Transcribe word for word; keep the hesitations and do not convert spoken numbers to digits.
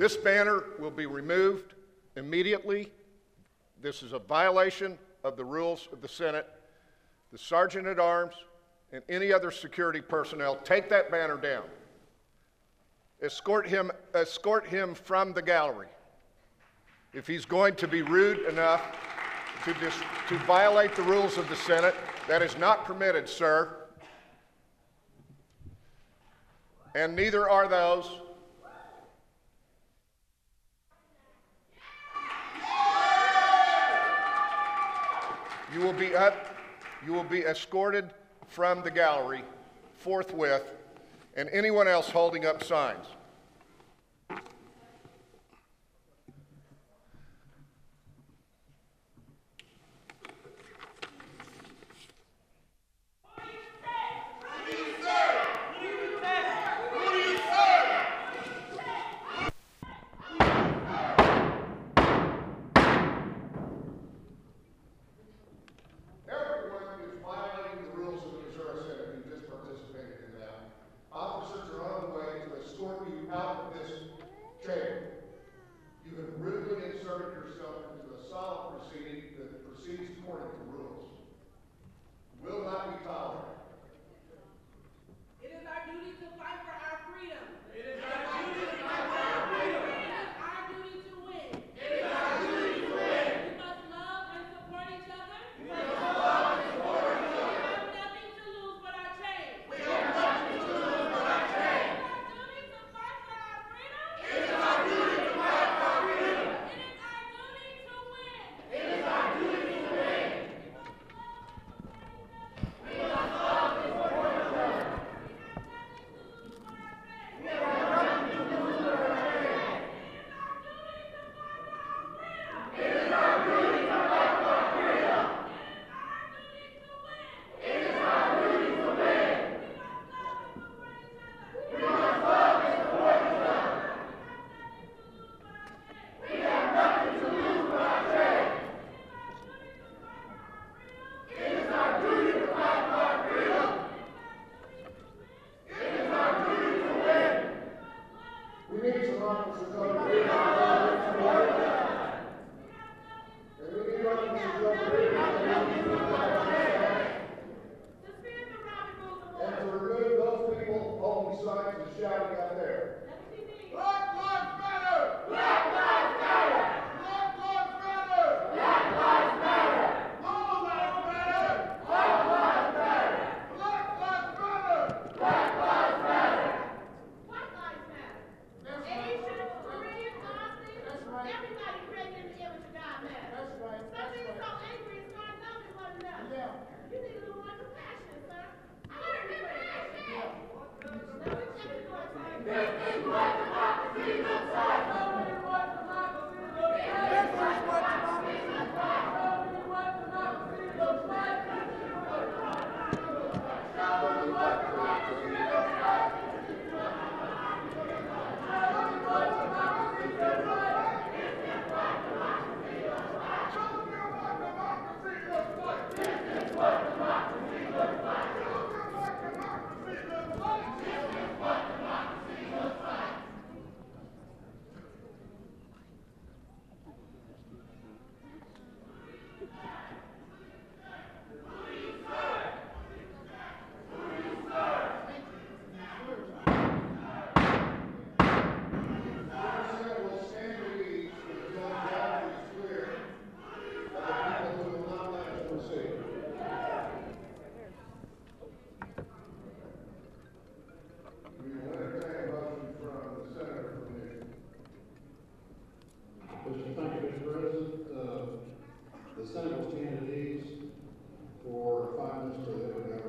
This banner will be removed immediately. This is a violation of the rules of the Senate. The Sergeant at Arms and any other security personnel, take that banner down. Escort him, escort him from the gallery. If he's going to be rude enough to, dis, to violate the rules of the Senate, that is not permitted, sir. And neither are those. You will be up, you will be escorted from the gallery forthwith, and anyone else holding up signs. Out of this chamber. You have rudely inserted yourself into a solemn proceeding that proceeds according to rules. Will not be tolerated. It is our duty to fight for our freedom. It is our duty to fight for our freedom. It is our duty to win. It is our duty to win. We must love and support each other. We must love and support each other. We have nothing to lose but our chains. We have nothing to lose but our chains. It is our duty to fight for our freedom. It is our duty to win. It is our duty to win. We must love and support each other. We have nothing to lose but our faith. It is our duty to fight for our freedom. It is our duty to win. We must love and support each other. We have nothing to lose but our faith. It is our duty to fight for our freedom. It is our duty to win. We need some officers over here. We have love and support each other. And we need officers over here. And to remove those people holding signs and shouting out there. Black Lives Matter! Black Lives Matter! Black Lives Matter! Black Lives Matter! All lives matter! All lives matter! Black Lives Matter! Black Lives Matter! What lives matter? That's Asian, right. Korean, Austin, That's right. everybody created in the image of God matters. That's right. Some That's people right. so angry and start loving one another. Yeah. You need a little more compassion, sir. I want compassion. Let me check it out. This is what democracy looks like. Show me what democracy looks like. This is what democracy looks like. Show me what democracy looks like. Show me what democracy looks like. Show me what democracy looks like. This is what democracy looks like. Show me what democracy looks like. This is what democracy looks like. Show me what democracy looks like. This is what democracy looks like. Thank you, Mister President. Uh, the Senate will stand at ease for five minutes for the